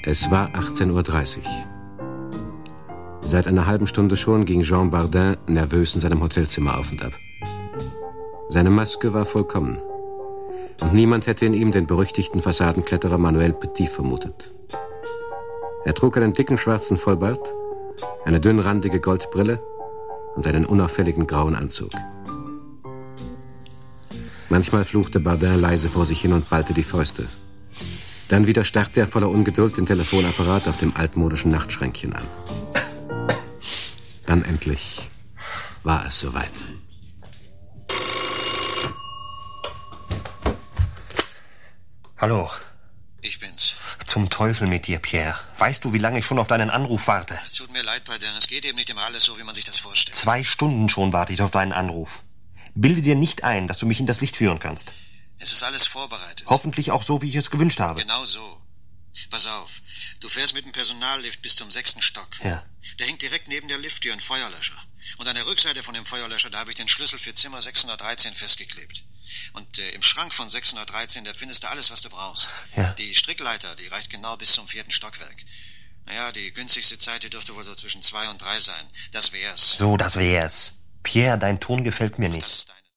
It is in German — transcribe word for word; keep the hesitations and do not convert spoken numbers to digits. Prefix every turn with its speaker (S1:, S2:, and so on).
S1: Es war achtzehn Uhr dreißig. Seit einer halben Stunde schon ging Jean Bardin nervös in seinem Hotelzimmer auf und ab. Seine Maske war vollkommen. Und niemand hätte in ihm den berüchtigten Fassadenkletterer Manuel Petit vermutet. Er trug einen dicken schwarzen Vollbart, eine dünnrandige Goldbrille und einen unauffälligen grauen Anzug. Manchmal fluchte Bardin leise vor sich hin und ballte die Fäuste. Dann wieder starrte er voller Ungeduld den Telefonapparat auf dem altmodischen Nachtschränkchen an. Dann endlich war es soweit.
S2: Hallo.
S3: Ich bin's.
S2: Zum Teufel mit dir, Pierre. Weißt du, wie lange ich schon auf deinen Anruf warte?
S3: Es tut mir leid, Bardin. Es geht eben nicht immer alles so, wie man sich das vorstellt.
S2: Zwei Stunden schon warte ich auf deinen Anruf. Bilde dir nicht ein, dass du mich in das Licht führen kannst.
S3: Es ist alles vorbereitet.
S2: Hoffentlich auch so, wie ich es gewünscht habe.
S3: Genau so. Pass auf. Du fährst mit dem Personallift bis zum sechsten Stock.
S2: Ja.
S3: Der hängt direkt neben der Lifttür ein Feuerlöscher. Und an der Rückseite von dem Feuerlöscher, da habe ich den Schlüssel für Zimmer sechshundertdreizehn festgeklebt. Und äh, im Schrank von sechshundertdreizehn, da findest du alles, was du brauchst.
S2: Ja.
S3: Die Strickleiter, die reicht genau bis zum vierten Stockwerk. Naja, die günstigste Zeit, die dürfte wohl so zwischen zwei und drei sein. Das wär's.
S2: So, das wär's. Pierre, dein Ton gefällt mir nicht.
S3: Das ist dein